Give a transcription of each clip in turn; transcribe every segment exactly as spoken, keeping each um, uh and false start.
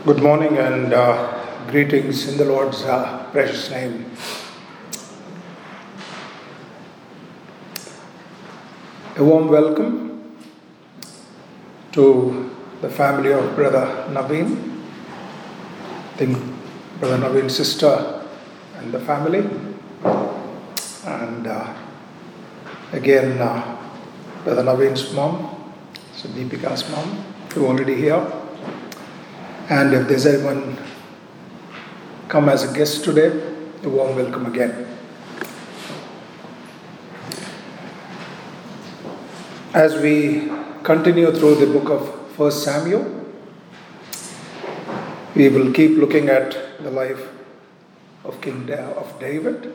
Good morning and uh, greetings in the Lord's uh, precious name. A warm welcome to the family of Brother Naveen. I think Brother Naveen's sister and the family. And uh, again, uh, Brother Naveen's mom, so Deepika's mom, who are already here. And if there's anyone come as a guest today, a warm welcome again. As we continue through the book of First Samuel, we will keep looking at the life of King Da- of David.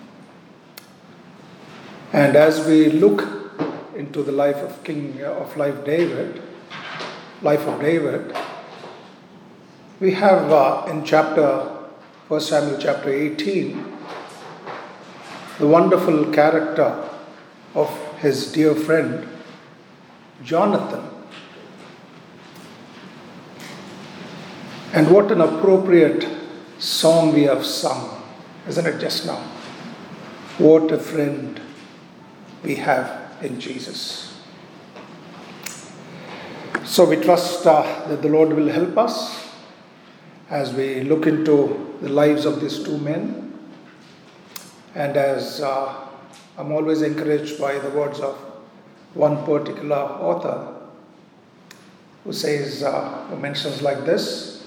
And as we look into the life of King of life David, life of David, we have uh, in chapter, First Samuel chapter eighteen, the wonderful character of his dear friend, Jonathan. And what an appropriate song we have sung, isn't it just now? What a friend we have in Jesus. So we trust uh, that the Lord will help us as we look into the lives of these two men. And as uh, I'm always encouraged by the words of one particular author who says, uh, who mentions like this,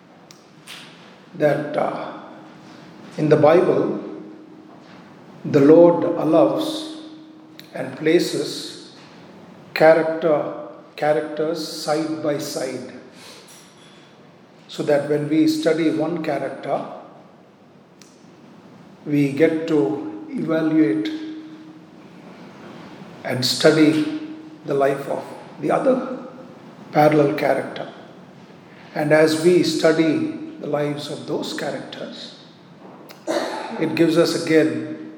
that uh, in the Bible, the Lord allows and places character, characters side by side, so that when we study one character, we get to evaluate and study the life of the other parallel character. And as we study the lives of those characters, it gives us again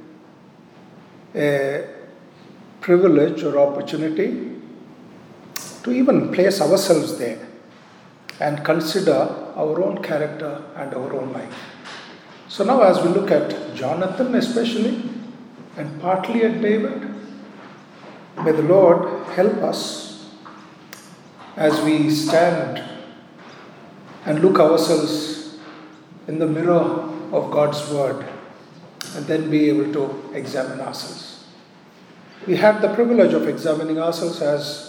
a privilege or opportunity to even place ourselves there and consider our own character and our own life. So now as we look at Jonathan especially, and partly at David, may the Lord help us as we stand and look ourselves in the mirror of God's Word and then be able to examine ourselves. We had the privilege of examining ourselves as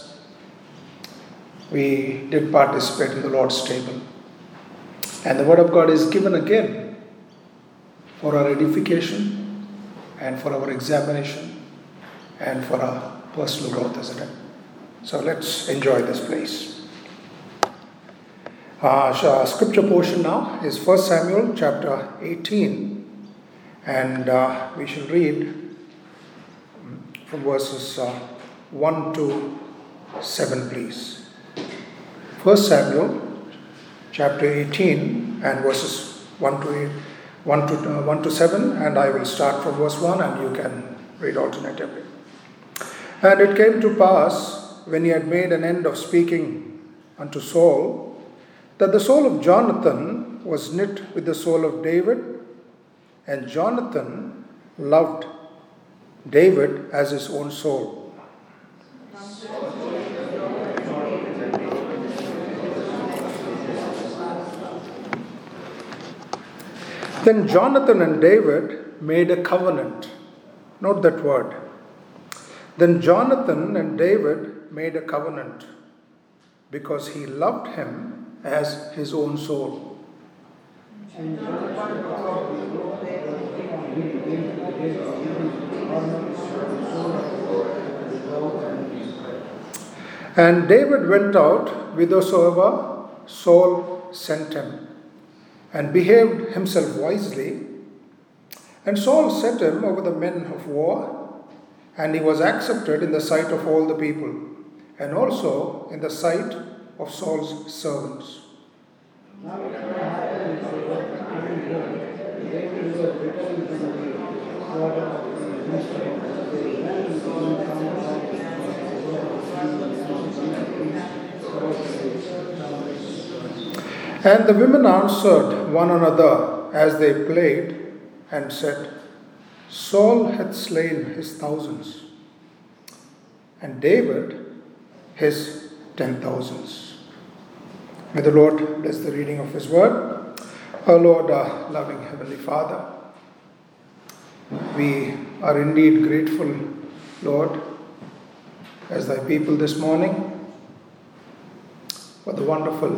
we did participate in the Lord's table. And the Word of God is given again for our edification and for our examination and for our personal growth, isn't it? So let's enjoy this place. Uh, so our scripture portion now is First Samuel chapter eighteen, and uh, we shall read from verses uh, one to seven, please. First Samuel chapter eighteen and verses one to eight, one to uh, one to seven, and I will start from verse one and you can read alternatively. And it came to pass, when he had made an end of speaking unto Saul, that the soul of Jonathan was knit with the soul of David, and Jonathan loved David as his own soul. Then Jonathan and David made a covenant. Note that word. Then Jonathan and David made a covenant because he loved him as his own soul. And David went out whithersoever Saul sent him, and behaved himself wisely. And Saul set him over the men of war, and he was accepted in the sight of all the people, and also in the sight of Saul's servants. And the women answered one another as they played and said, Saul hath slain his thousands, and David his ten thousands. May the Lord bless the reading of his word. Our Lord, our loving Heavenly Father, we are indeed grateful, Lord, as thy people this morning, for the wonderful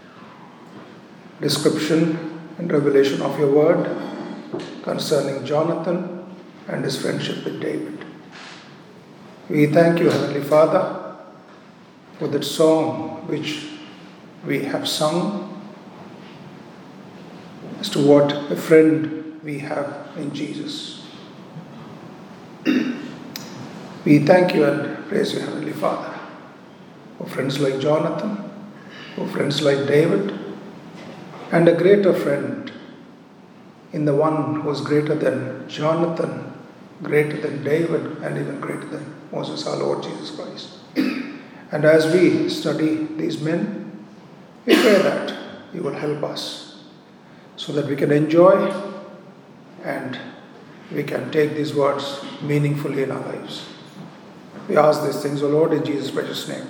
description and revelation of your word concerning Jonathan and his friendship with David. We thank you, Heavenly Father, for that song which we have sung as to what a friend we have in Jesus. We thank you and praise you, Heavenly Father, for friends like Jonathan, for friends like David, and a greater friend in the one who is greater than Jonathan, greater than David, and even greater than Moses, our Lord Jesus Christ. And as we study these men, we pray that you will help us so that we can enjoy and we can take these words meaningfully in our lives. We ask these things, O Lord, in Jesus' precious name.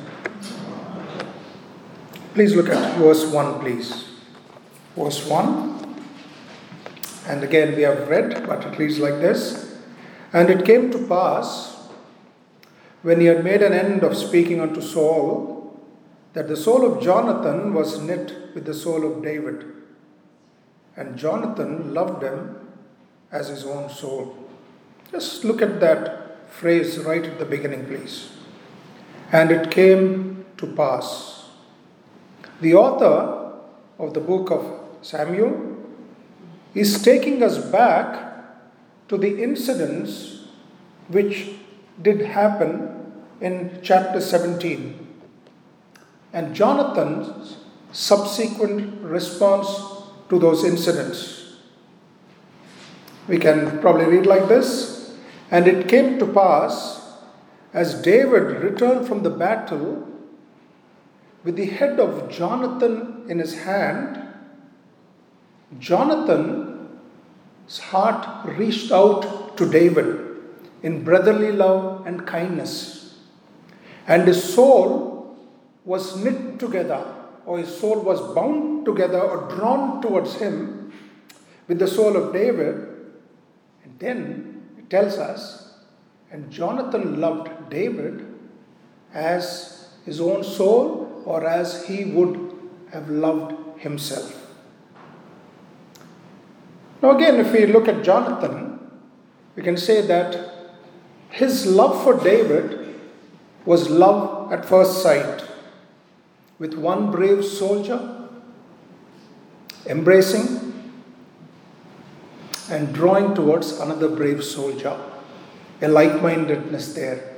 Please look at verse one, please. Verse one. And again we have read, but it reads like this. And it came to pass, when he had made an end of speaking unto Saul, that the soul of Jonathan was knit with the soul of David. And Jonathan loved him as his own soul. Just look at that phrase right at the beginning, please. And it came to pass. The author of the book of Samuel is taking us back to the incidents which did happen in chapter seventeen and Jonathan's subsequent response to those incidents. We can probably read like this. And it came to pass, as David returned from the battle with the head of Jonathan in his hand, Jonathan's heart reached out to David in brotherly love and kindness. And his soul was knit together, or his soul was bound together or drawn towards him with the soul of David. And then it tells us, and Jonathan loved David as his own soul, or as he would have loved himself. Now again, if we look at Jonathan, we can say that his love for David was love at first sight, with one brave soldier embracing and drawing towards another brave soldier, a like-mindedness there.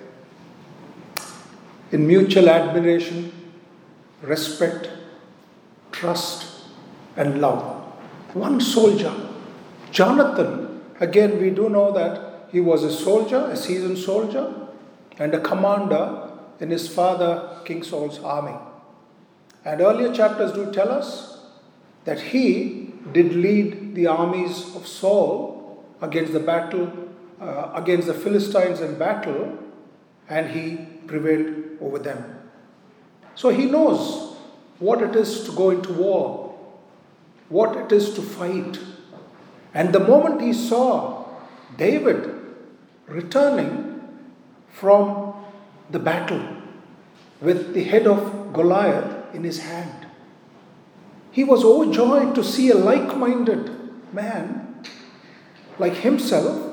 In mutual admiration, respect, trust, and love. One soldier. Jonathan, again, we do know that he was a soldier, a seasoned soldier, and a commander in his father, King Saul's army. And earlier chapters do tell us that he did lead the armies of Saul against the battle, uh, against the Philistines in battle, and he prevailed over them. So he knows what it is to go into war, what it is to fight. And the moment he saw David returning from the battle with the head of Goliath in his hand, he was overjoyed to see a like-minded man like himself,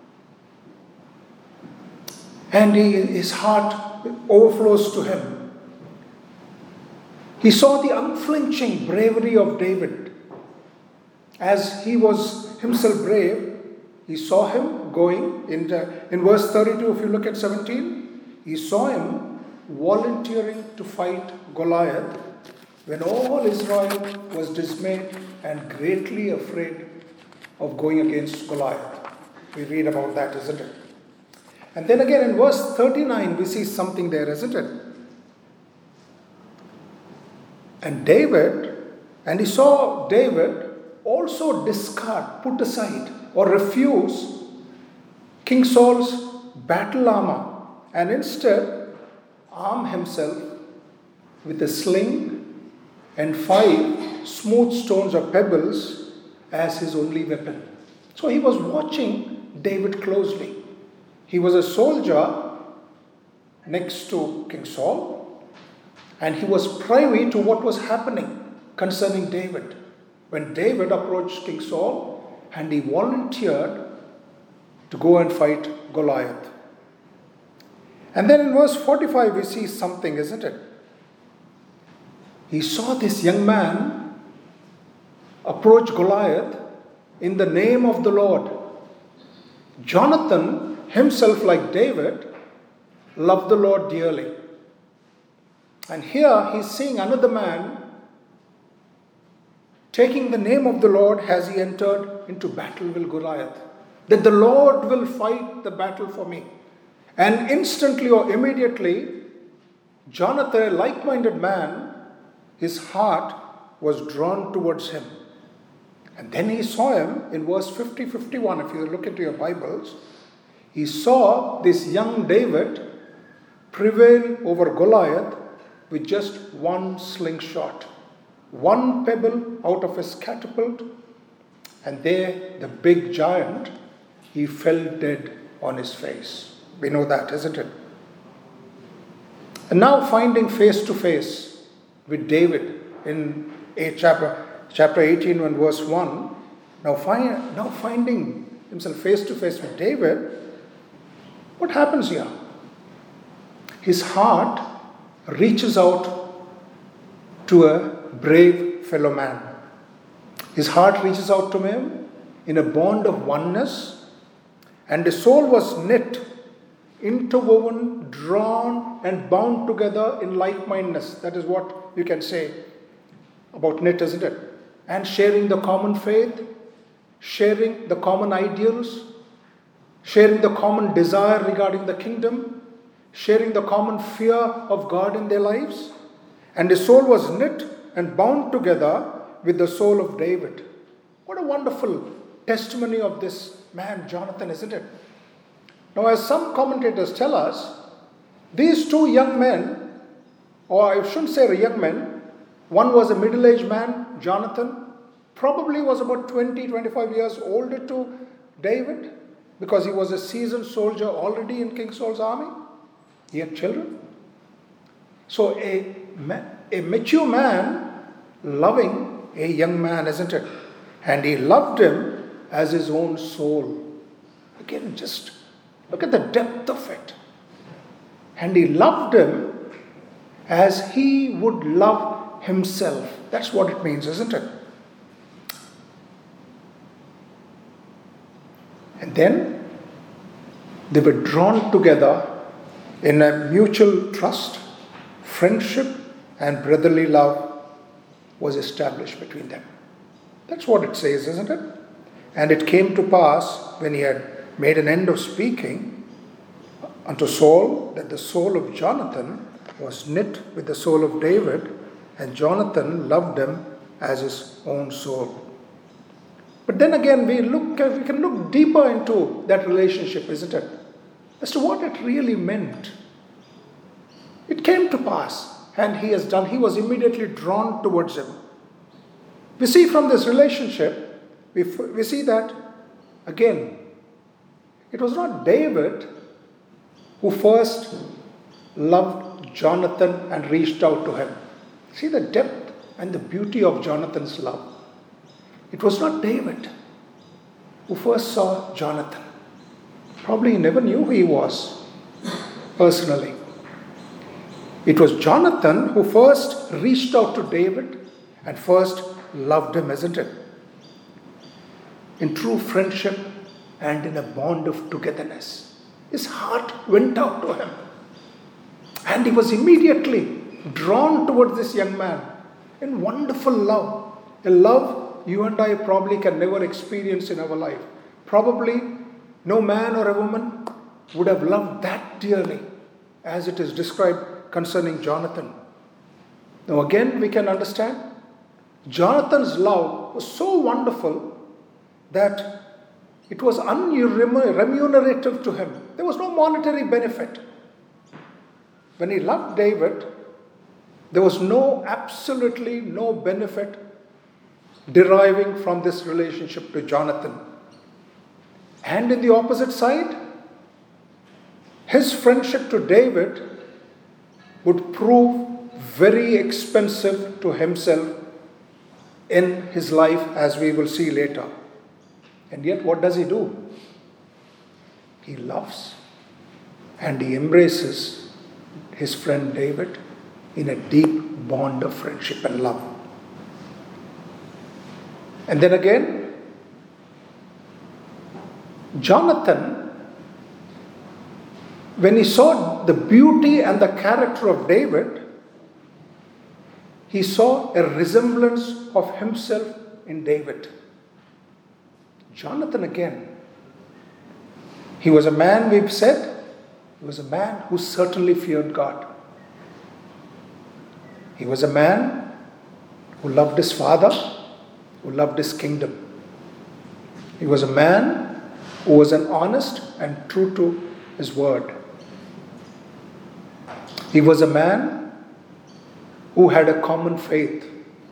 and he, his heart overflows to him. He saw the unflinching bravery of David. As he was himself brave, he saw him going, in, in verse thirty-two, if you look at seventeen, he saw him volunteering to fight Goliath when all Israel was dismayed and greatly afraid of going against Goliath. We read about that, isn't it? And then again in verse thirty-nine, we see something there, isn't it? And David And he saw David also discard, put aside, or refuse King Saul's battle armor and instead arm himself with a sling and five smooth stones or pebbles as his only weapon. So he was watching David closely. He was a soldier next to King Saul, and he was privy to what was happening concerning David. When David approached King Saul and he volunteered to go and fight Goliath. And then in verse forty-five we see something, isn't it? He saw this young man approach Goliath in the name of the Lord. Jonathan himself, like David, loved the Lord dearly. And here he's seeing another man taking the name of the Lord as he entered into battle with Goliath. That the Lord will fight the battle for me. And instantly or immediately, Jonathan, a like-minded man, his heart was drawn towards him. And then he saw him in verse fifty, fifty-one, if you look into your Bibles, he saw this young David prevail over Goliath with just one slingshot, one pebble out of his catapult, and there the big giant, he fell dead on his face. We know that, isn't it? And now finding face to face with David in a chapter, chapter eighteen and verse one, now, find, now finding himself face to face with David, what happens here? His heart reaches out to a brave fellow man. His heart reaches out to him in a bond of oneness, and his soul was knit, interwoven, drawn, and bound together in like-mindedness. That is what you can say about knit, isn't it? And sharing the common faith, sharing the common ideals, sharing the common desire regarding the kingdom, sharing the common fear of God in their lives. And his soul was knit and bound together with the soul of David. What a wonderful testimony of this man, Jonathan, isn't it? Now, as some commentators tell us, these two young men, or I shouldn't say young men, one was a middle-aged man, Jonathan, probably was about twenty, twenty-five years older to David, because he was a seasoned soldier already in King Saul's army. He had children. So a, a mature man loving a young man, isn't it? And he loved him as his own soul. Again, just look at the depth of it. And he loved him as he would love himself. That's what it means, isn't it? And then they were drawn together in a mutual trust, friendship, and brotherly love was established between them. That's what it says, isn't it? And it came to pass, when he had made an end of speaking unto Saul, that the soul of Jonathan was knit with the soul of David, and Jonathan loved him as his own soul. But then again, we look, we can look deeper into that relationship, isn't it? As to what it really meant. It came to pass, and he has done, he was immediately drawn towards him. We see from this relationship, we, we see that, again, it was not David who first loved Jonathan and reached out to him. See the depth and the beauty of Jonathan's love. It was not David who first saw Jonathan. Probably he never knew who he was personally. It was Jonathan who first reached out to David and first loved him, isn't it? In true friendship and in a bond of togetherness. His heart went out to him. And he was immediately drawn towards this young man in wonderful love. A love you and I probably can never experience in our life. Probably no man or a woman would have loved that dearly as it is described concerning Jonathan. Now again we can understand Jonathan's love was so wonderful that it was unremunerative to him. There was no monetary benefit. When he loved David, there was no, absolutely no benefit deriving from this relationship to Jonathan. And in the opposite side, his friendship to David would prove very expensive to himself in his life, as we will see later. And yet, what does he do? He loves and he embraces his friend David in a deep bond of friendship and love. And then again, Jonathan, when he saw the beauty and the character of David, he saw a resemblance of himself in David. Jonathan again, he was a man, we've said, he was a man who certainly feared God. He was a man who loved his father, who loved his kingdom. He was a man who was an honest and true to his word. He was a man who had a common faith.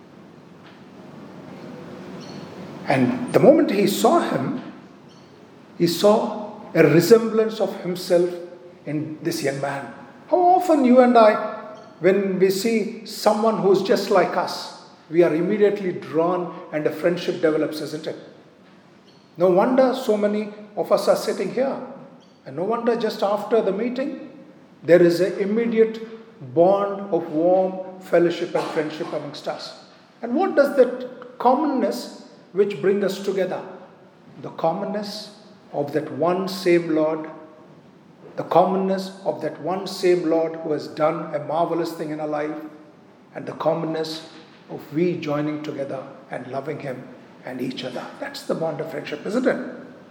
And the moment he saw him, he saw a resemblance of himself in this young man. How often you and I, when we see someone who's just like us, we are immediately drawn and a friendship develops, isn't it? No wonder so many of us are sitting here. And no wonder just after the meeting, there is an immediate bond of warm fellowship and friendship amongst us. And what does that commonness which bring us together? The commonness of that one same Lord, the commonness of that one same Lord who has done a marvelous thing in our life, and the commonness of we joining together and loving Him and each other. That's the bond of friendship, isn't it?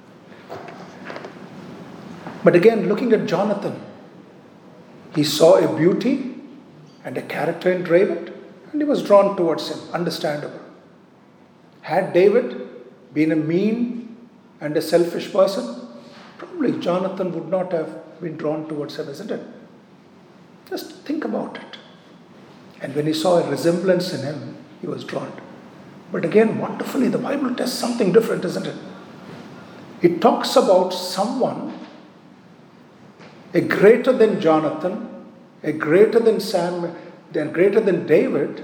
But again, looking at Jonathan, he saw a beauty and a character in David, and he was drawn towards him, understandable. Had David been a mean and a selfish person, probably Jonathan would not have been drawn towards him, isn't it? Just think about it. And when he saw a resemblance in him, he was drawn. But again, wonderfully, the Bible does something different, isn't it? It talks about someone, a greater than Jonathan, a greater than Sam, and greater than David,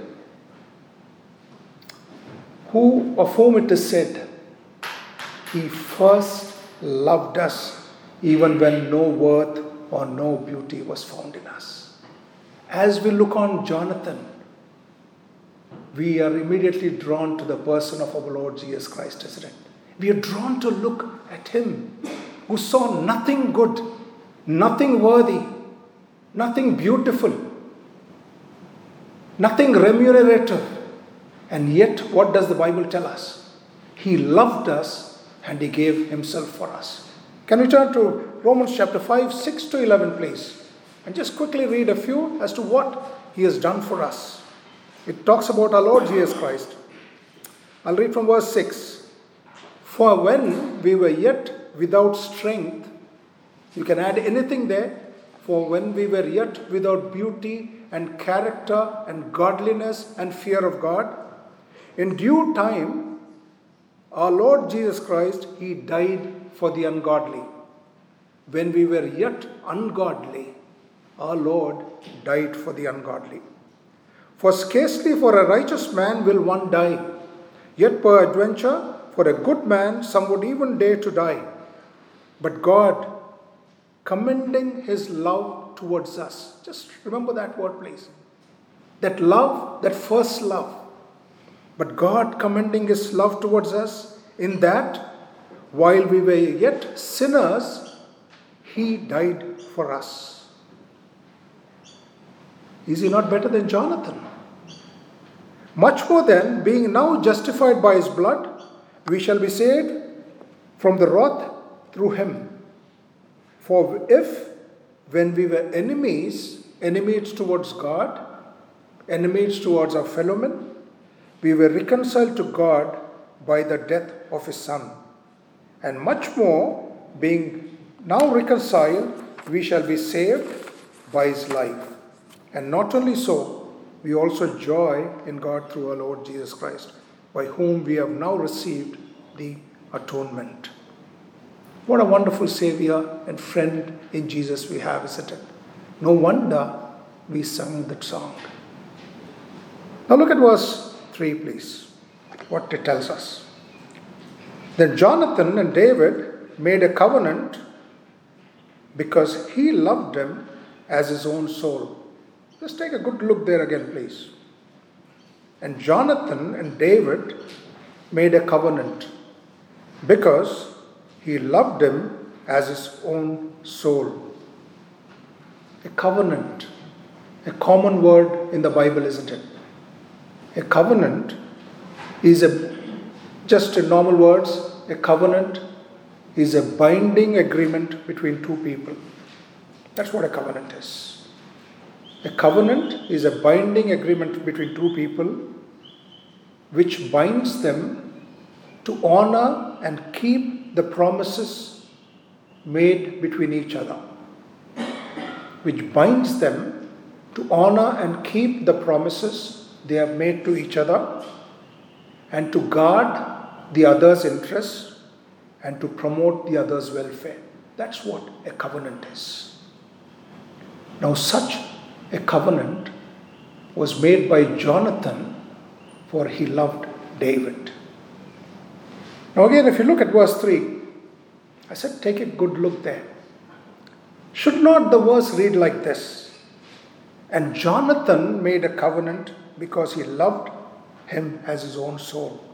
who of whom it is said, he first loved us even when no worth or no beauty was found in us. As we look on Jonathan, we are immediately drawn to the person of our Lord Jesus Christ, isn't it? We are drawn to look at him who saw nothing good, nothing worthy, nothing beautiful, nothing remunerative. And yet, what does the Bible tell us? He loved us and he gave himself for us. Can we turn to Romans chapter five, six to eleven, please? And just quickly read a few as to what he has done for us. It talks about our Lord Jesus Christ. I'll read from verse six. For when we were yet without strength, you can add anything there. For when we were yet without beauty and character and godliness and fear of God, in due time, our Lord Jesus Christ, He died for the ungodly. When we were yet ungodly, our Lord died for the ungodly. For scarcely for a righteous man will one die, yet peradventure for a good man some would even dare to die. But God, commending His love towards us, just remember that word, please. That love, that first love. But God commending His love towards us in that while we were yet sinners, He died for us. Is He not better than Jonathan? Much more then, being now justified by His blood, we shall be saved from the wrath through Him. For if, when we were enemies, enemies towards God, enemies towards our fellow men, we were reconciled to God by the death of his Son. And much more, being now reconciled, we shall be saved by his life. And not only so, we also joy in God through our Lord Jesus Christ, by whom we have now received the atonement. What a wonderful Savior and friend in Jesus we have, isn't it? No wonder we sung that song. Now look at verse three, please. What it tells us. Then Jonathan and David made a covenant because he loved him as his own soul. Just take a good look there again, please. And Jonathan and David made a covenant because he loved him as his own soul. A covenant, a common word in the Bible, isn't it? A covenant is a, just in normal words, a covenant is a binding agreement between two people. That's what a covenant is. A covenant is a binding agreement between two people which binds them to honor and keep the promises made between each other. Which binds them to honor and keep the promises they have made to each other and to guard the other's interests and to promote the other's welfare. That's what a covenant is. Now, such a covenant was made by Jonathan, for he loved David. Now again, if you look at verse three, I said take a good look there. Should not the verse read like this? And Jonathan made a covenant because he loved him as his own soul.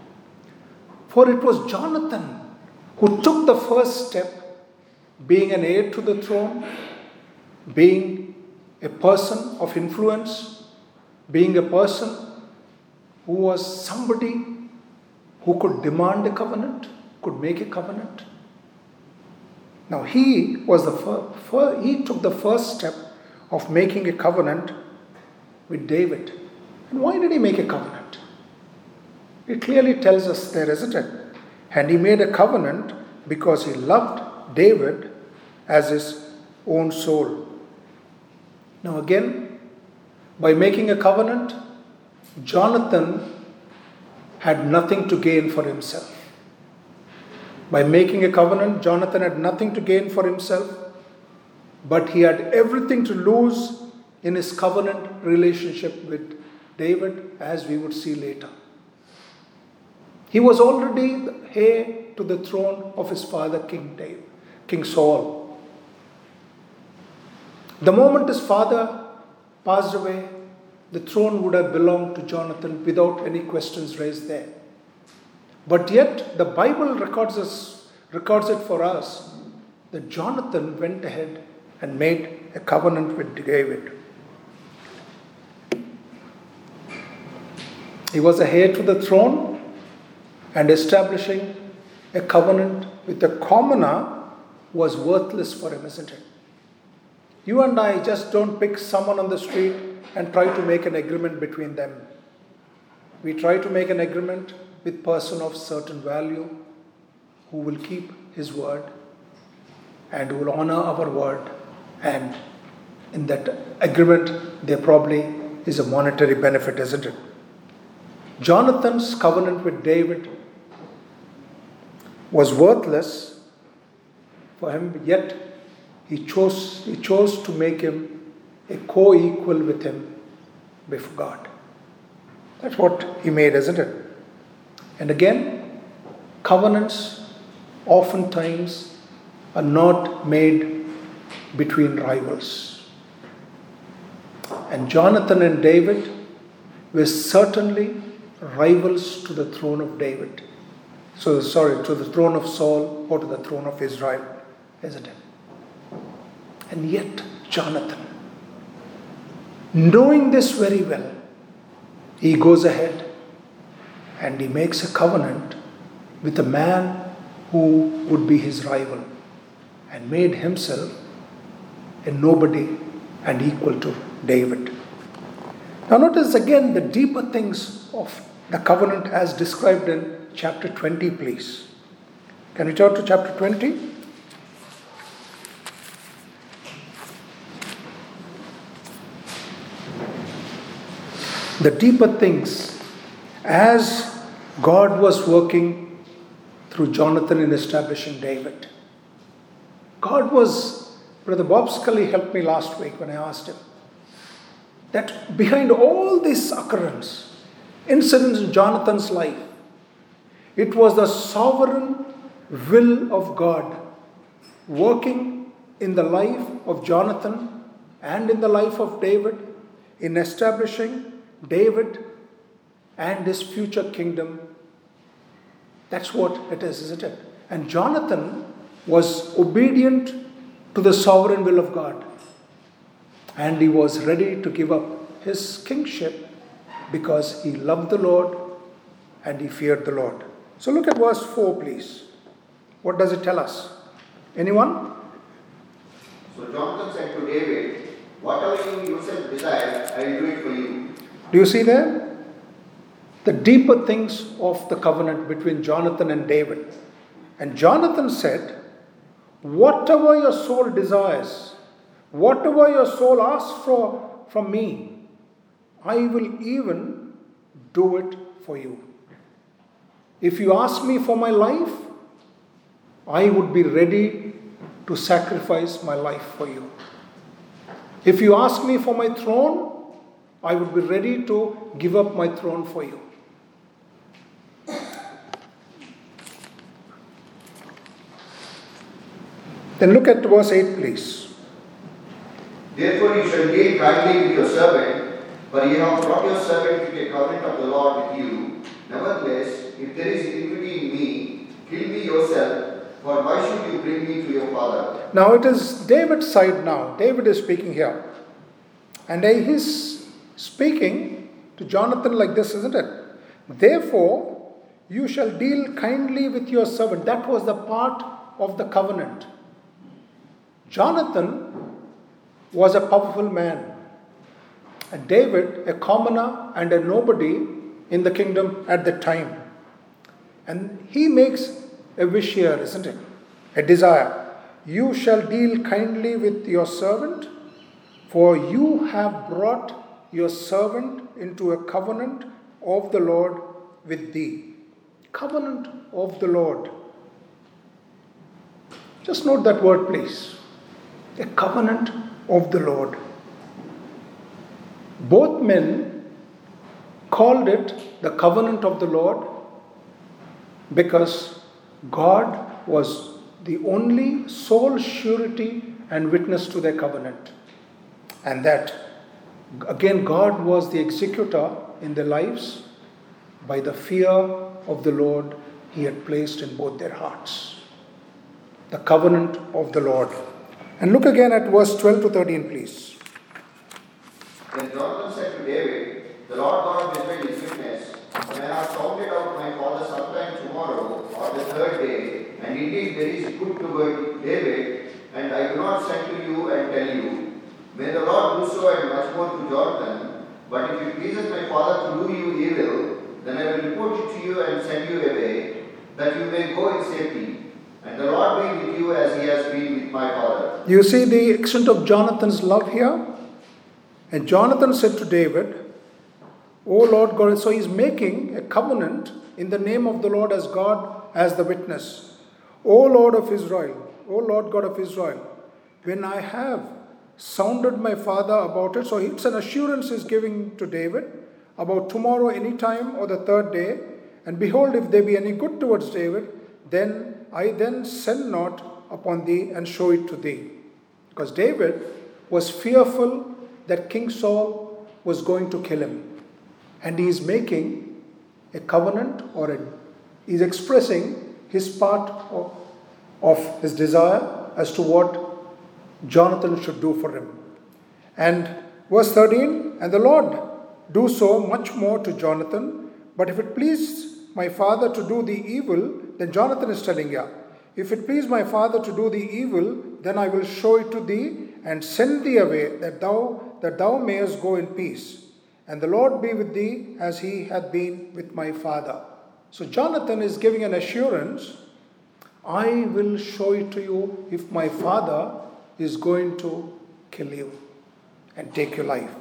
For it was Jonathan who took the first step, being an heir to the throne, being a person of influence, being a person who was somebody who could demand a covenant, could make a covenant. Now he was the fir- fir- he took the first step of making a covenant with David. And why did he make a covenant? It clearly tells us there, isn't it? And he made a covenant because he loved David as his own soul. Now again, by making a covenant, Jonathan had nothing to gain for himself. By making a covenant, Jonathan had nothing to gain for himself, but he had everything to lose in his covenant relationship with David, as we would see later. He was already the heir to the throne of his father, King David, King Saul. The moment his father passed away, the throne would have belonged to Jonathan without any questions raised there. But yet, the Bible records, us, records it for us that Jonathan went ahead and made a covenant with David. He was a heir to the throne, and establishing a covenant with a commoner was worthless for him, isn't it? You and I just don't pick someone on the street and try to make an agreement between them. We try to make an agreement with a person of certain value who will keep his word and who will honor our word, and in that agreement there probably is a monetary benefit, isn't it? Jonathan's covenant with David was worthless for him, yet he chose, he chose to make him a co-equal with him before God. That's what he made, isn't it? And again, covenants oftentimes are not made between rivals. And Jonathan and David were certainly rivals to the throne of David. So, sorry, to the throne of Saul or to the throne of Israel, isn't it? And yet, Jonathan, knowing this very well, he goes ahead and he makes a covenant with a man who would be his rival and made himself a nobody and equal to David. Now notice again the deeper things of the covenant as described in chapter twenty, please. Can we turn to chapter twenty? The deeper things, as God was working through Jonathan in establishing David. God was, Brother Bob Scully helped me last week when I asked him, that behind all this occurrence, incidents in Jonathan's life, it was the sovereign will of God working in the life of Jonathan and in the life of David in establishing David and his future kingdom. That's what it is, isn't it? And Jonathan was obedient to the sovereign will of God. And he was ready to give up his kingship because he loved the Lord and he feared the Lord. So look at verse four, please. What does it tell us? Anyone? So Jonathan said to David, "Whatever you yourself desire, I will do it for you." Do you see there? The deeper things of the covenant between Jonathan and David. And Jonathan said, "Whatever your soul desires, whatever your soul asks for from me, I will even do it for you. If you ask me for my life, I would be ready to sacrifice my life for you. If you ask me for my throne, I would be ready to give up my throne for you." Then look at verse eight, please. "Therefore you shall deal kindly with your servant, for you have brought your servant to a covenant of the Lord with you. Nevertheless, if there is iniquity in me, kill me yourself, for why should you bring me to your father?" Now it is David's side now. David is speaking here. And he is speaking to Jonathan like this, isn't it? "Therefore, you shall deal kindly with your servant." That was the part of the covenant. Jonathan was a powerful man. And David, a commoner and a nobody in the kingdom at the time. And he makes a wish here, isn't it? A desire. "You shall deal kindly with your servant, for you have brought your servant into a covenant of the Lord with thee." Covenant of the Lord. Just note that word, please. A covenant of the Lord. Both men called it the covenant of the Lord because God was the only sole surety and witness to their covenant. And that, again, God was the executor in their lives by the fear of the Lord he had placed in both their hearts. The covenant of the Lord. And look again at verse twelve to thirteen, please. Then Jonathan said to David, "The Lord God of Israel is witness, when I have sounded out my father sometime tomorrow or the third day, and indeed there is good toward David, and I do not send to you and tell you, may the Lord do so and much more to Jonathan, but if it pleases my father to do you evil, then I will report it to you and send you away, that you may go in safety. And the Lord be with you as he has been with my father." You see the extent of Jonathan's love here? And Jonathan said to David, "O Lord God," so he's making a covenant in the name of the Lord as God, as the witness. "O Lord of Israel, O Lord God of Israel, when I have sounded my father about it," so it's an assurance he's giving to David about tomorrow any time or the third day, "and behold, if there be any good towards David, then I then send not upon thee and show it to thee." Because David was fearful that King Saul was going to kill him. And he is making a covenant, or a, he's expressing his part of, of his desire as to what Jonathan should do for him. And verse thirteen, "And the Lord do so much more to Jonathan, but if it please my father to do the evil," then Jonathan is telling you, "If it please my father to do the evil, then I will show it to thee and send thee away, that thou that thou mayest go in peace. and the Lord be with thee as he hath been with my father. So Jonathan is giving an assurance, I will show it to you if my father is going to kill you and take your life.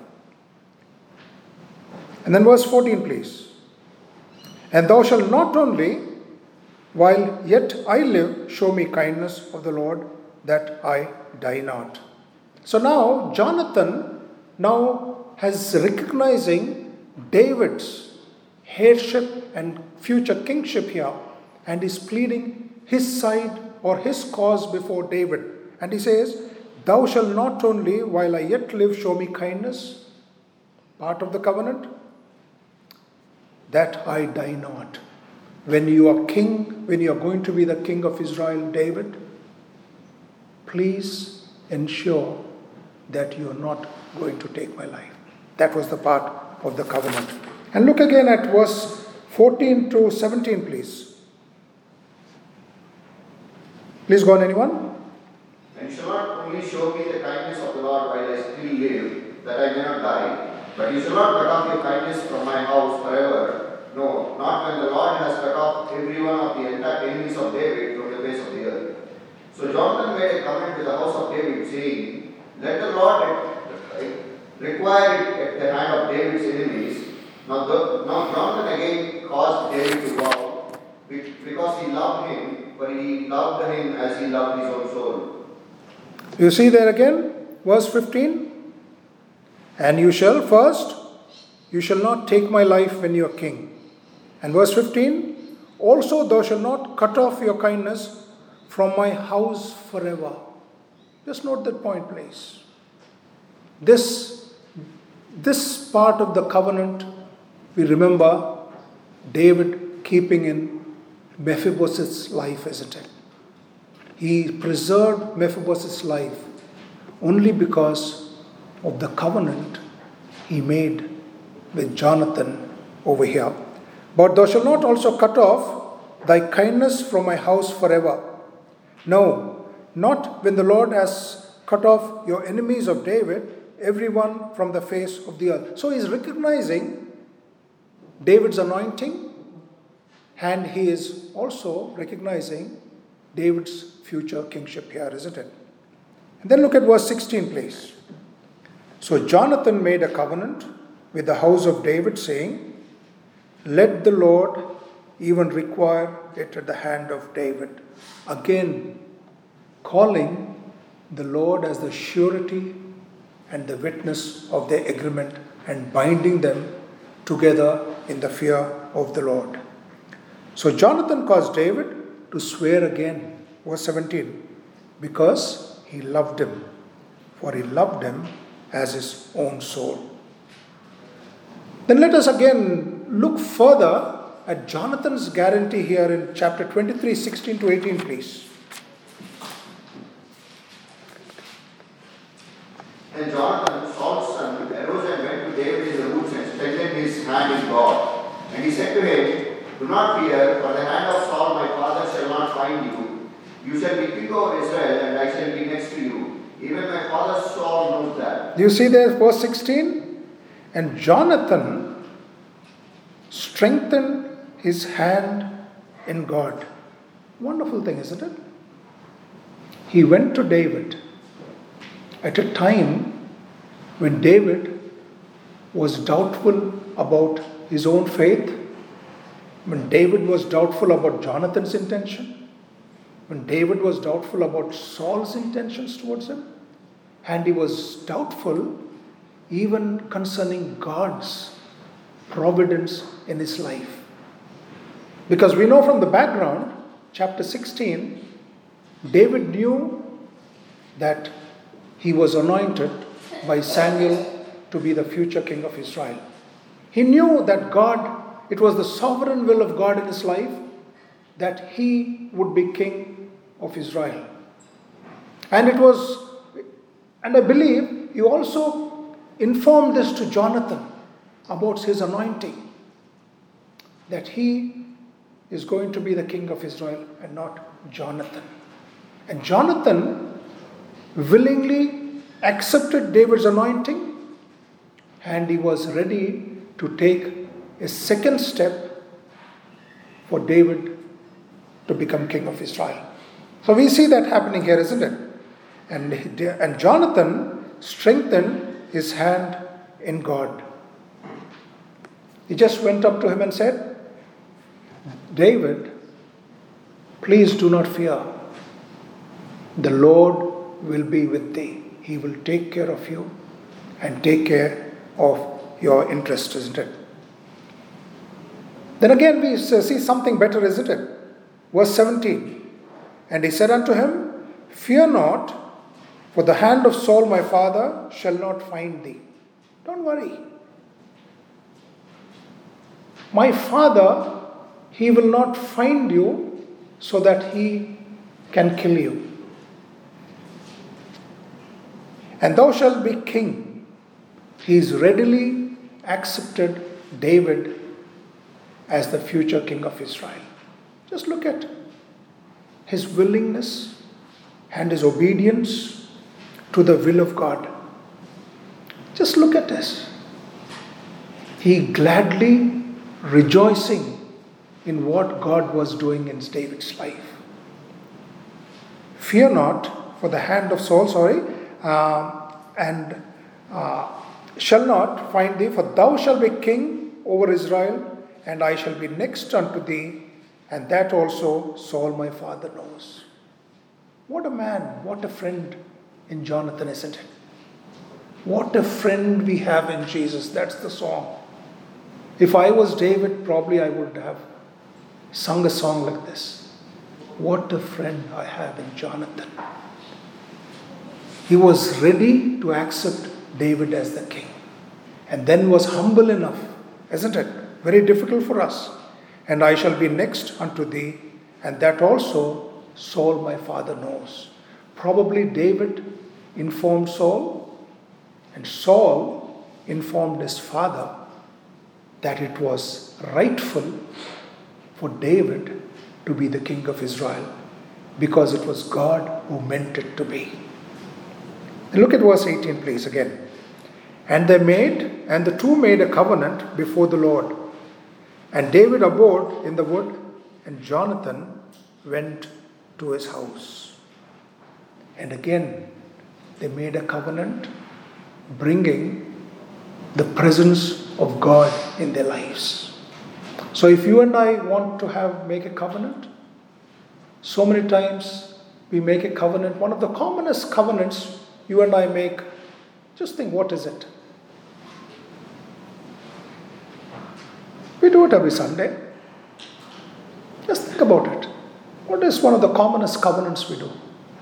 And then verse fourteen, please. And thou shalt not only, while yet I live, show me kindness of the Lord, that I die not. So now Jonathan now has recognizing David's heirship and future kingship here, and is pleading his side or his cause before David. And he says, thou shalt not only, while I yet live, show me kindness, part of the covenant, that I die not. When you are king, when you are going to be the king of Israel, David, please ensure that you are not going to take my life. That was the part of the covenant. And look again at verse fourteen to seventeen, please. Please go on, anyone. And you shall not only show me the kindness of the Lord while I still live, that I may not die, but you shall not cut off your kindness from my house forever. No, not when the Lord has cut off every one of the entire enemies of David from the face of the earth. So Jonathan made a covenant with the house of David, saying, let the Lord require it at the hand of David's enemies. Now, the, now Jonathan again caused David to vow, because he loved him, for he loved him as he loved his own soul. You see there again, verse fifteen. And you shall first, you shall not take my life when you are king. And verse fifteen, also thou shalt not cut off your kindness from my house forever. Just note that point, please. This, this part of the covenant, we remember David keeping in Mephibosheth's life, isn't it? He preserved Mephibosheth's life only because of the covenant he made with Jonathan over here. But thou shalt not also cut off thy kindness from my house forever. No, not when the Lord has cut off your enemies of David, everyone from the face of the earth. So he is recognizing David's anointing, and he is also recognizing David's future kingship here, isn't it? And then look at verse sixteen, please. So Jonathan made a covenant with the house of David, saying, let the Lord even require it at the hand of David. Again, calling the Lord as the surety and the witness of their agreement, and binding them together in the fear of the Lord. So Jonathan caused David to swear again, verse seventeen, because he loved him, for he loved him as his own soul. Then let us again look further at Jonathan's guarantee here in chapter twenty-three, sixteen to eighteen, please. And Jonathan, Saul's son, arose and went to David in the woods and strengthened his hand in God. And he said to him, do not fear, for the hand of Saul my father shall not find you. You shall be king over Israel, and I shall be next to you. Even my father Saul knows that. Do you see there, verse sixteen? And Jonathan strengthened his hand in God. Wonderful thing, isn't it? He went to David at a time when David was doubtful about his own faith, when David was doubtful about Jonathan's intention, when David was doubtful about Saul's intentions towards him, and he was doubtful even concerning God's providence in his life. Because we know from the background, chapter sixteen, David knew that he was anointed by Samuel to be the future king of Israel. He knew that God, it was the sovereign will of God in his life that he would be king of Israel. And it was, and I believe he also informed this to Jonathan about his anointing, that he is going to be the king of Israel and not Jonathan. And Jonathan willingly accepted David's anointing, and he was ready to take a second step for David to become king of Israel. So we see that happening here, isn't it? And, and Jonathan strengthened his hand in God. He just went up to him and said, David, please do not fear. The Lord will be with thee. He will take care of you and take care of your interest, isn't it? Then again we see something better, isn't it? Verse seventeen. And he said unto him, Fear not, for the hand of Saul my father shall not find thee. Don't worry. My father, he will not find you so that he can kill you. And thou shalt be king. He's readily accepted David as the future king of Israel. Just look at his willingness and his obedience to the will of God. Just look at this. He gladly rejoicing in what God was doing in David's life. Fear not, for the hand of Saul, sorry, uh, and uh, shall not find thee, for thou shalt be king over Israel, and I shall be next unto thee, and that also Saul my father knows. What a man, what a friend in Jonathan, isn't it? What a friend we have in Jesus. That's the song. If I was David, probably I would have sung a song like this. What a friend I have in Jonathan. He was ready to accept David as the king, and then was humble enough, isn't it? Very difficult for us. And I shall be next unto thee, and that also Saul my father knows. Probably David informed Saul, and Saul informed his father that it was rightful for David to be the king of Israel, because it was God who meant it to be. And look at verse eighteen, please, again. And they made, and the two made a covenant before the Lord. And David abode in the wood, and Jonathan went to his house. And again, they made a covenant, bringing the presence of God in their lives. So if you and I want to have make a covenant, so many times we make a covenant. One of the commonest covenants you and I make, just think, what is it? We do it every Sunday. Just think about it. What is one of the commonest covenants we do?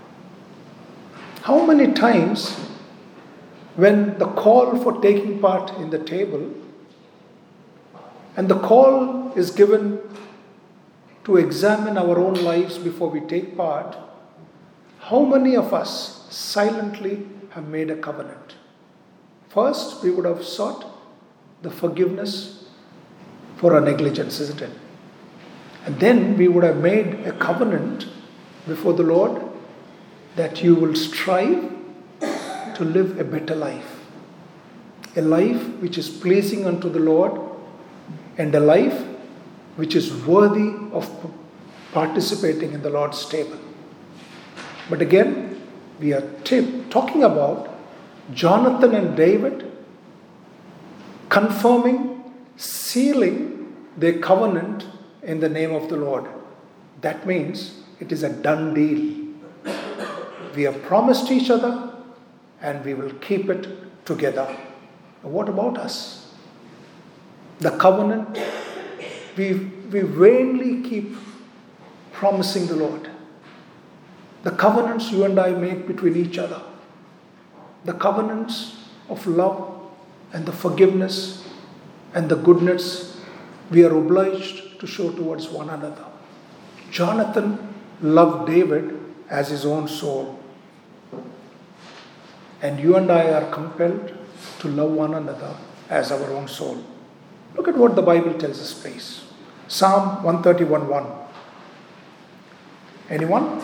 How many times when the call for taking part in the table, and the call is given to examine our own lives before we take part, how many of us silently have made a covenant? First, we would have sought the forgiveness for our negligence, isn't it? And then we would have made a covenant before the Lord that you will strive to live a better life. A life which is pleasing unto the Lord, and a life which is worthy of participating in the Lord's table. But again, we are t- talking about Jonathan and David confirming, sealing their covenant in the name of the Lord. That means it is a done deal. We have promised each other, and we will keep it together. What about us? The covenant, we, we vainly keep promising the Lord. The covenants you and I make between each other. The covenants of love and the forgiveness and the goodness we are obliged to show towards one another. Jonathan loved David as his own soul. And you and I are compelled to love one another as our own soul. Look at what the Bible tells us, please. Psalm one thirty-one one. Anyone?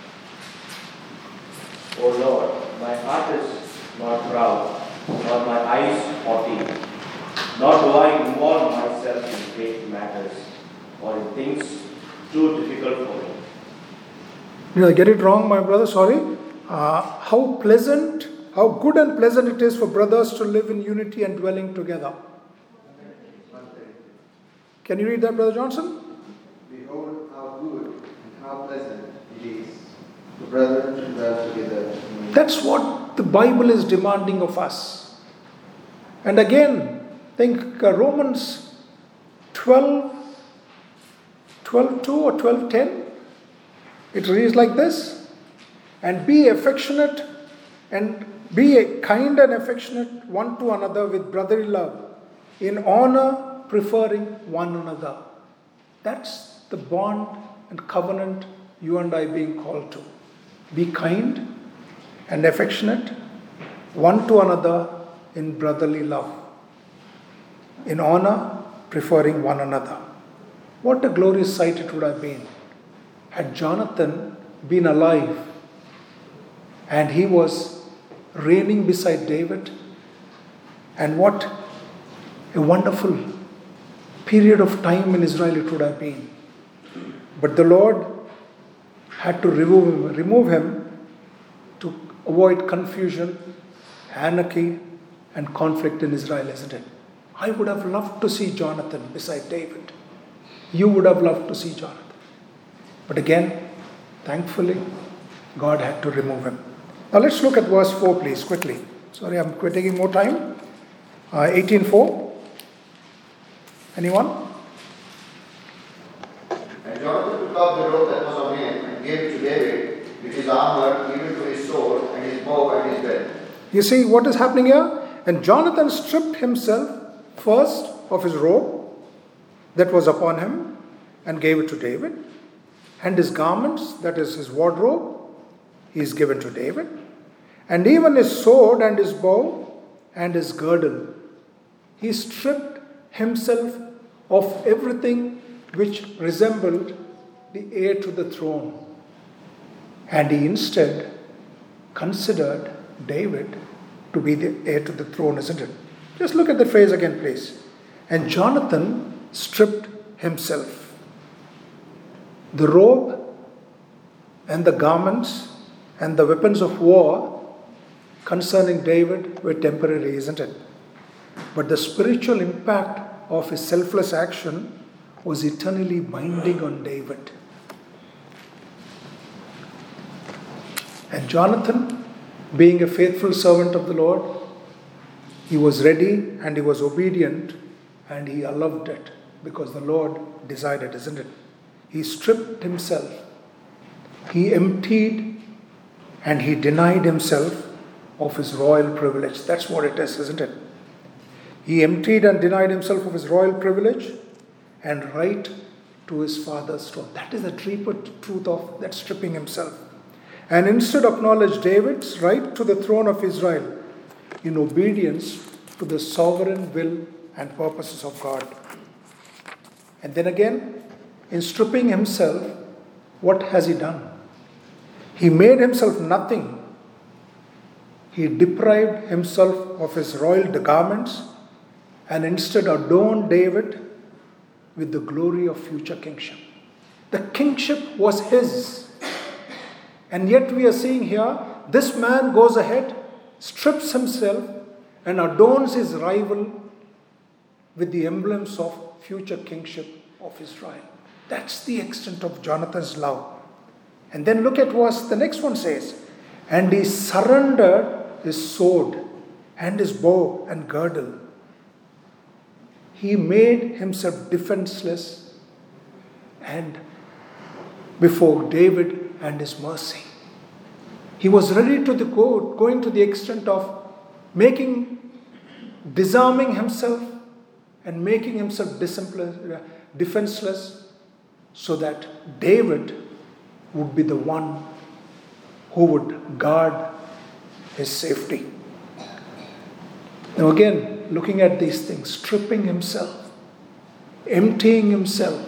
O Lord, my heart is not proud, nor my eyes haughty, nor do I involve myself in great matters or in things too difficult for me. You know, get it wrong, my brother, sorry. Uh, how pleasant, how good and pleasant it is for brothers to live in unity and dwelling together. Can you read that, Brother Johnson? Behold how good and how pleasant it is for brethren to dwell together. That's what the Bible is demanding of us. And again, think uh, Romans twelve, twelve two or twelve ten. It reads like this. And be affectionate and be a kind and affectionate one to another with brotherly love, in honor preferring one another. That's the bond and covenant you and I being called to. Be kind and affectionate one to another in brotherly love, in honor preferring one another. What a glorious sight it would have been had Jonathan been alive and he was reigning beside David. And what a wonderful period of time in Israel it would have been. But the Lord had to remove him, remove him to avoid confusion, anarchy, and conflict in Israel, isn't it? I would have loved to see Jonathan beside David. You would have loved to see Jonathan. But again, thankfully, God had to remove him. Now let's look at verse four, please, quickly. Sorry, I'm taking more time. Uh, eighteen four. Anyone? And Jonathan took up the robe that was on him and gave it to David with his armor, even to his sword and his bow and his belt. You see what is happening here? And Jonathan stripped himself first of his robe that was upon him and gave it to David. And his garments, that is his wardrobe, he is given to David. And even his sword and his bow and his girdle. He stripped himself of everything which resembled the heir to the throne. And he instead considered David to be the heir to the throne, isn't it? Just look at the phrase again, please. And Jonathan stripped himself. The robe and the garments and the weapons of war concerning David were temporary, isn't it? But the spiritual impact of his selfless action was eternally binding on David. And Jonathan, being a faithful servant of the Lord, he was ready and he was obedient and he loved it because the Lord desired it, isn't it? He stripped himself. He emptied and he denied himself of his royal privilege. That's what it is, isn't it? He emptied and denied himself of his royal privilege and right to his father's throne. That is the deeper truth of that stripping himself. And instead acknowledged David's right to the throne of Israel in obedience to the sovereign will and purposes of God. And then again, in stripping himself, what has he done? He made himself nothing. He deprived himself of his royal garments and instead adorned David with the glory of future kingship. The kingship was his. And yet we are seeing here, this man goes ahead, strips himself and adorns his rival with the emblems of future kingship of Israel. That's the extent of Jonathan's love. And then look at what the next one says. And he surrendered his sword and his bow and girdle. He made himself defenseless and before David and his mercy. He was ready to the go, going to the extent of making, disarming himself and making himself defenseless so that David would be the one who would guard his safety. Now again, looking at these things, stripping himself, emptying himself,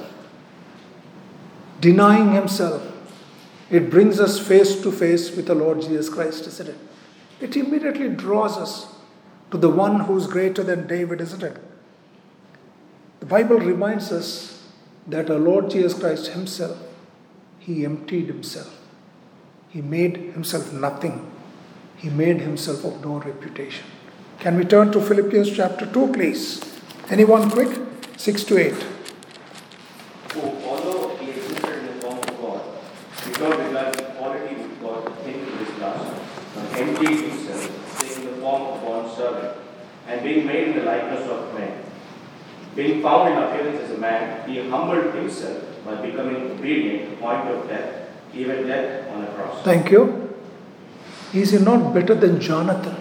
denying himself, it brings us face to face with the Lord Jesus Christ, isn't it? It immediately draws us to the one who is greater than David, isn't it? The Bible reminds us that our Lord Jesus Christ himself, he emptied himself. He made himself nothing. He made himself of no reputation. Can we turn to Philippians chapter two, please? Anyone quick? six to eight. Who, although he existed in the form of God, did not regard equality with God a thing to be grasped, but emptied himself, taking the form of bond servant, and being made in the likeness of men. Being found in appearance as a man, he humbled himself by becoming obedient to the point of death, even death on a cross. Thank you. Is he not better than Jonathan?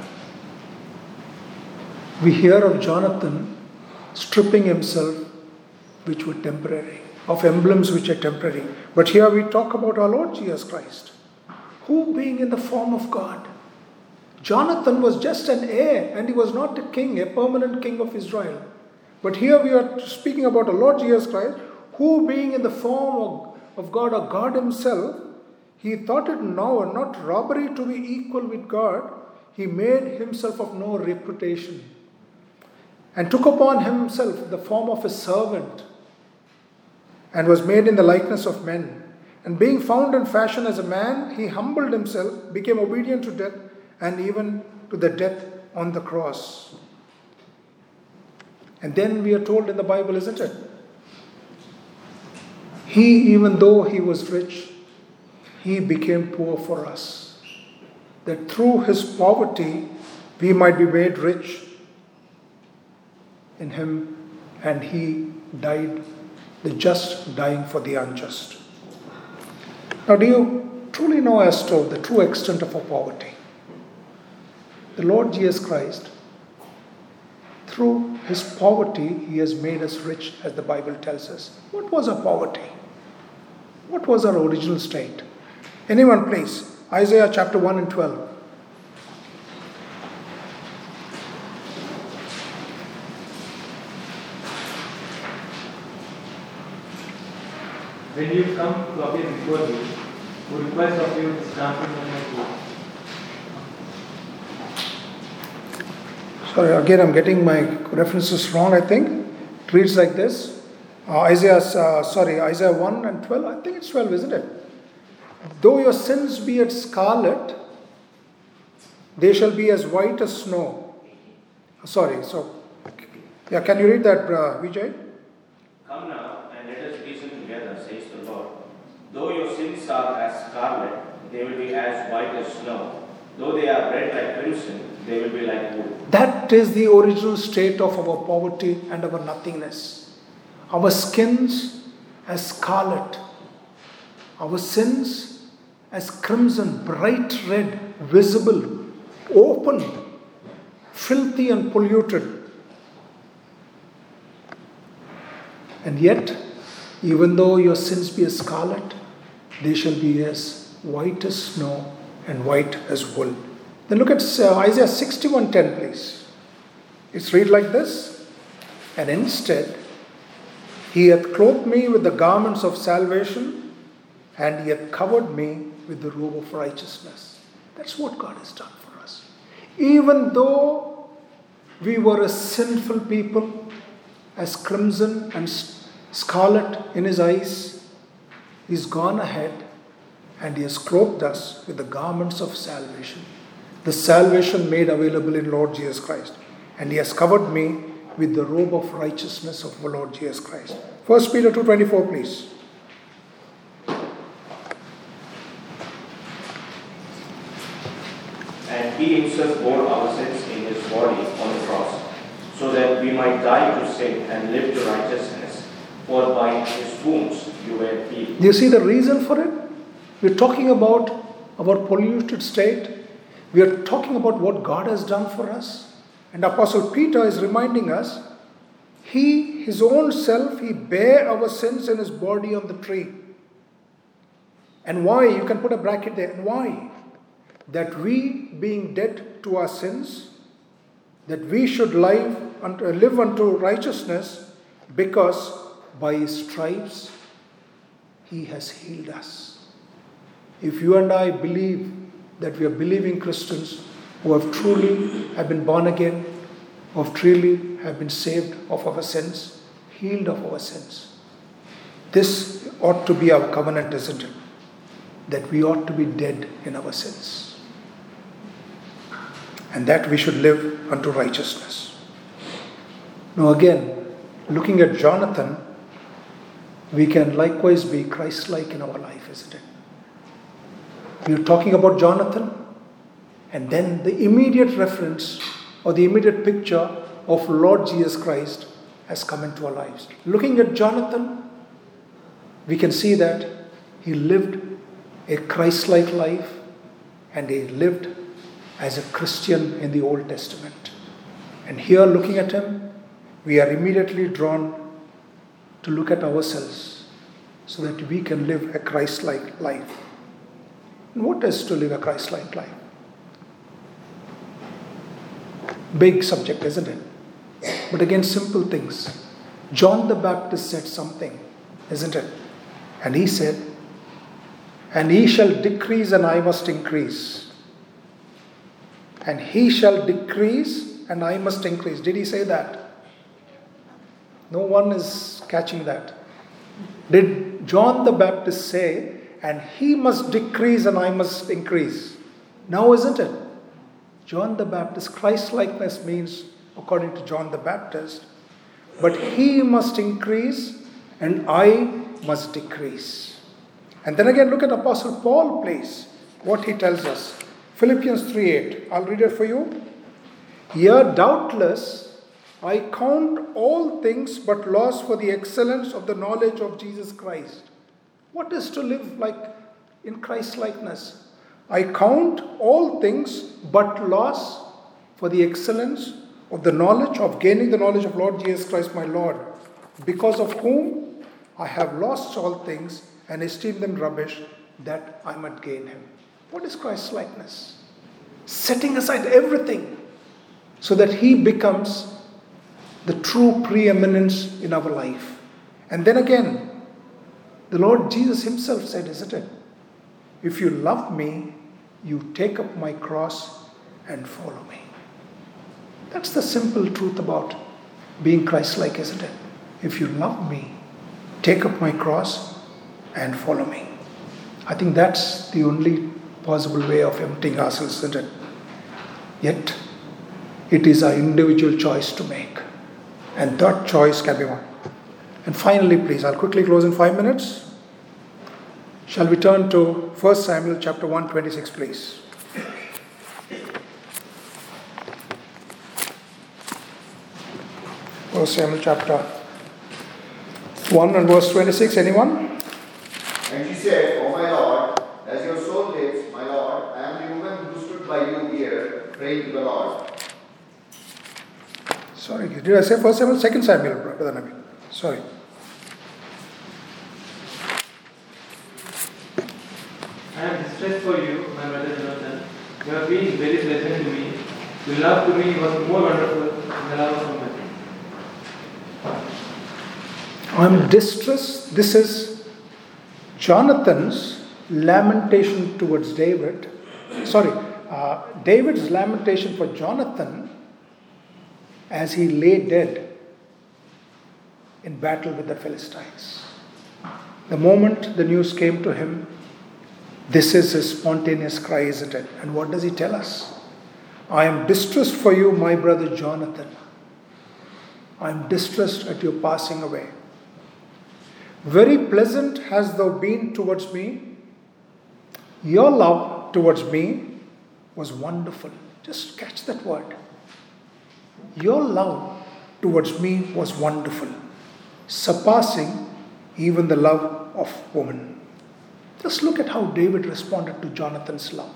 We hear of Jonathan stripping himself, which were temporary, of emblems which are temporary. But here we talk about our Lord Jesus Christ, who being in the form of God. Jonathan was just an heir, and he was not a king, a permanent king of Israel. But here we are speaking about our Lord Jesus Christ, who being in the form of, of God, or God himself, he thought it now not robbery to be equal with God. He made himself of no reputation, and took upon himself the form of a servant, and was made in the likeness of men. And being found in fashion as a man, he humbled himself, became obedient to death, and even to the death on the cross. And then we are told in the Bible, isn't it? He, even though he was rich, he became poor for us, that through his poverty we might be made rich in him, and he died, the just dying for the unjust. Now, do you truly know as to the true extent of our poverty? The Lord Jesus Christ, through his poverty, he has made us rich, as the Bible tells us. What was our poverty? What was our original state? Anyone, please? Isaiah chapter one and twelve. When you come to appear before me, who request of you the stamping of my foot. Sorry, again I'm getting my references wrong, I think. It reads like this. Uh, Isaiah, uh, sorry, Isaiah one and twelve. I think it's twelve, isn't it? Though your sins be as scarlet, they shall be as white as snow. Sorry, so, yeah, can you read that, uh, Vijay? Come now, and let us reason together, says the Lord. Though your sins are as scarlet, they will be as white as snow. Though they are red like crimson, they will be like wool. That is the original state of our poverty and our nothingness. Our skins as scarlet. Our sins as crimson, bright red, visible, open, filthy and polluted. And yet, even though your sins be as scarlet, they shall be as white as snow and white as wool. Then look at uh, Isaiah sixty-one ten, please. It's read like this. And instead, he hath clothed me with the garments of salvation, and he hath covered me with the robe of righteousness. That's what God has done for us. Even though we were a sinful people, as crimson and scarlet in his eyes, he's gone ahead and he has clothed us with the garments of salvation. The salvation made available in Lord Jesus Christ. And he has covered me with the robe of righteousness of the Lord Jesus Christ. First Peter two twenty-four, please. And he himself bore our sins in his body on the cross, so that we might die to sin and live to righteousness. For by his wounds you were healed. Do you see the reason for it? We're talking about our polluted state. We are talking about what God has done for us. And Apostle Peter is reminding us, he, his own self, he bare our sins in his body on the tree. And why? You can put a bracket there. And why? That we, being dead to our sins, that we should live unto, live unto righteousness, because by his stripes he has healed us. If you and I believe that we are believing Christians who have truly have been born again, of truly have been saved of our sins, healed of our sins. This ought to be our covenant, isn't it? That we ought to be dead in our sins. And that we should live unto righteousness. Now again, looking at Jonathan, we can likewise be Christ-like in our life, isn't it? We are talking about Jonathan, and then the immediate reference or the immediate picture of Lord Jesus Christ has come into our lives. Looking at Jonathan, we can see that he lived a Christ-like life and he lived as a Christian in the Old Testament. And here, looking at him, we are immediately drawn to look at ourselves so that we can live a Christ-like life. And what is to live a Christ-like life? Big subject, isn't it? But again, simple things. John the Baptist said something, isn't it? And he said, "And he shall decrease and I must increase. And he shall decrease and I must increase." Did he say that? No one is catching that. Did John the Baptist say, "And he must decrease and I must increase"? No, isn't it? John the Baptist, Christ-likeness means, according to John the Baptist, but he must increase and I must decrease. And then again, look at Apostle Paul, please, what he tells us. Philippians three eight. I'll read it for you. "Here, doubtless, I count all things but loss for the excellence of the knowledge of Jesus Christ." What is to live like in Christ-likeness? "I count all things but loss for the excellence of the knowledge of gaining the knowledge of Lord Jesus Christ my Lord, because of whom I have lost all things and esteem them rubbish, that I might gain him." What is Christ-likeness? Setting aside everything so that he becomes the true preeminence in our life. And then again, the Lord Jesus himself said, isn't it? "If you love me, you take up my cross and follow me." That's the simple truth about being Christ-like, isn't it? If you love me, take up my cross and follow me. I think that's the only possible way of emptying ourselves, isn't it? Yet, it is our individual choice to make. And that choice can be one. And finally, please, I'll quickly close in five minutes. Shall we turn to First Samuel chapter one twenty-six, please? First Samuel chapter one and verse twenty-six, anyone? And she said, "O my Lord, as your soul lives, my Lord, I am the woman who stood by you here, praying to the Lord." Sorry, did I say First Samuel? Second Samuel, Brother Nabi. Sorry. I am distressed for you, my brother Jonathan. You have been very pleasant to me. Your love to me was more wonderful than the love of woman. I am distressed. This is Jonathan's lamentation towards David. Sorry, uh, David's lamentation for Jonathan as he lay dead in battle with the Philistines. The moment the news came to him, this is his spontaneous cry, isn't it? And what does he tell us? "I am distressed for you, my brother Jonathan. I am distressed at your passing away. Very pleasant hast thou been towards me. Your love towards me was wonderful." Just catch that word. Your love towards me was wonderful, surpassing even the love of woman. Just look at how David responded to Jonathan's love.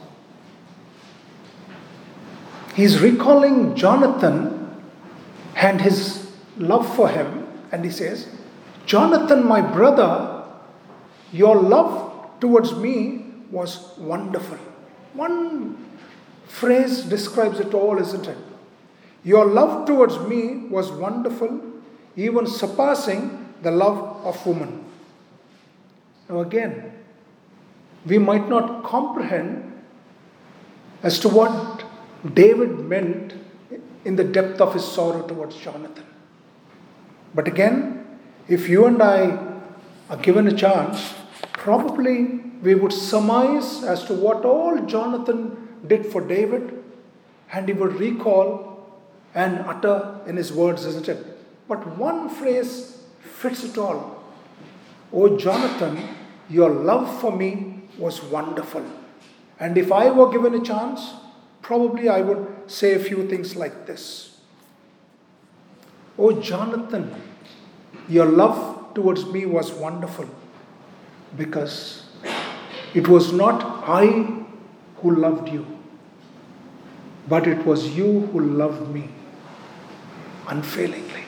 He's recalling Jonathan and his love for him, and he says, "Jonathan, my brother, your love towards me was wonderful." One phrase describes it all, isn't it? Your love towards me was wonderful, even surpassing the love of woman. Now again, we might not comprehend as to what David meant in the depth of his sorrow towards Jonathan. But again, if you and I are given a chance, probably we would surmise as to what all Jonathan did for David, and he would recall and utter in his words, isn't it? But one phrase fits it all. Oh, Jonathan, your love for me was wonderful. And if I were given a chance, probably I would say a few things like this. Oh, Jonathan, your love towards me was wonderful, because it was not I who loved you, but it was you who loved me unfailingly.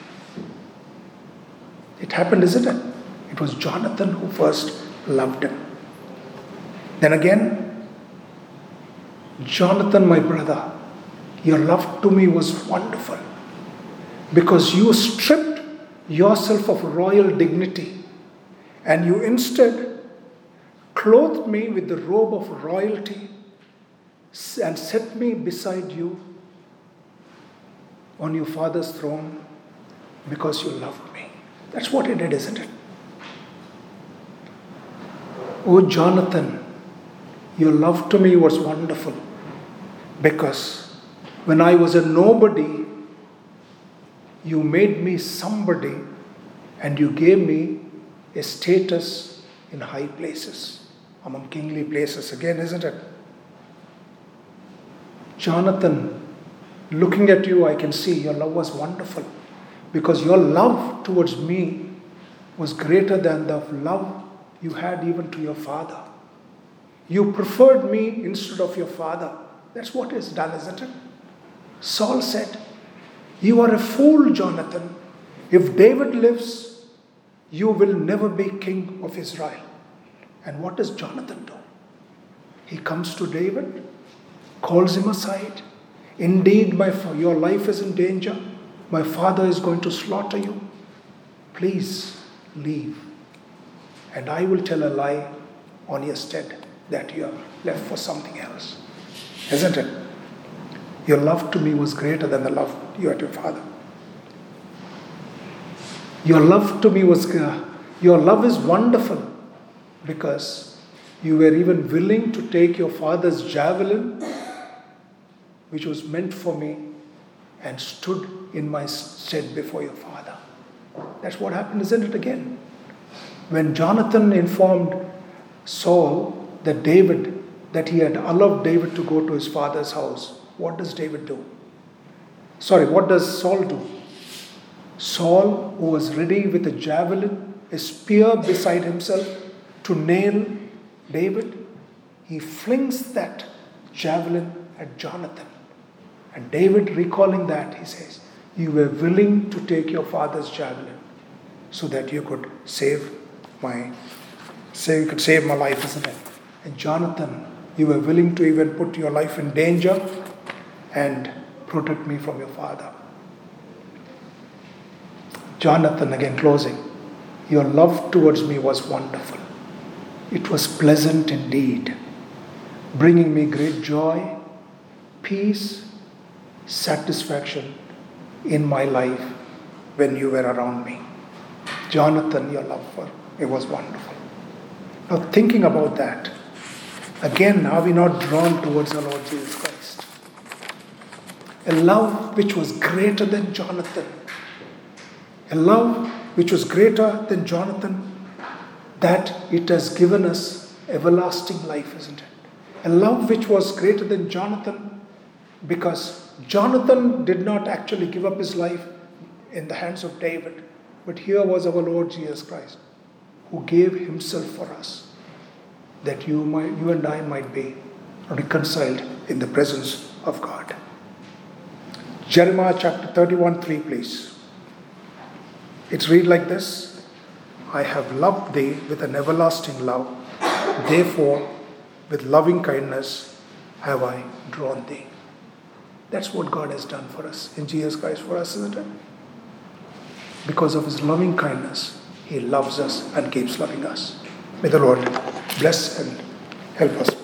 It happened, isn't it? It was Jonathan who first loved him. Then again, Jonathan, my brother, your love to me was wonderful, because you stripped yourself of royal dignity and you instead clothed me with the robe of royalty and set me beside you on your father's throne because you loved me. That's what he did, isn't it? Oh, Jonathan, your love to me was wonderful, because when I was a nobody, you made me somebody and you gave me a status in high places, among kingly places again, isn't it? Jonathan, looking at you, I can see your love was wonderful, because your love towards me was greater than the love you had even to your father. You preferred me instead of your father. That's what is done, isn't it? Saul said, you are a fool, Jonathan. If David lives, you will never be king of Israel. And what does Jonathan do? He comes to David, calls him aside. Indeed, my fa- your life is in danger. My father is going to slaughter you. Please leave, and I will tell a lie on your stead that you have left for something else. Isn't it? Your love to me was greater than the love you had to your father. Your love to me was, uh, your love is wonderful, because you were even willing to take your father's javelin, which was meant for me, and stood in my stead before your father. That's what happened, isn't it, again? When Jonathan informed Saul that David, that he had allowed David to go to his father's house, what does David do? Sorry, what does Saul do? Saul, who was ready with a javelin, a spear beside himself to nail David, he flings that javelin at Jonathan. And David, recalling that, he says, you were willing to take your father's javelin so that you could save my, say you could save my life, isn't it? And Jonathan, you were willing to even put your life in danger and protect me from your father. Jonathan, again closing, your love towards me was wonderful. It was pleasant indeed, bringing me great joy, peace, satisfaction in my life when you were around me. Jonathan, your love for it was wonderful. Now thinking about that, again, are we not drawn towards our Lord Jesus Christ? A love which was greater than Jonathan. A love which was greater than Jonathan, that it has given us everlasting life, isn't it? A love which was greater than Jonathan, because Jonathan did not actually give up his life in the hands of David, but here was our Lord Jesus Christ, who gave himself for us, that you might, you and I might be reconciled in the presence of God. Jeremiah chapter thirty-one, three, please. It's read like this: I have loved thee with an everlasting love, therefore with loving kindness have I drawn thee. That's what God has done for us in Jesus Christ for us, isn't it? Because of his loving kindness, he loves us and keeps loving us. May the Lord bless and help us.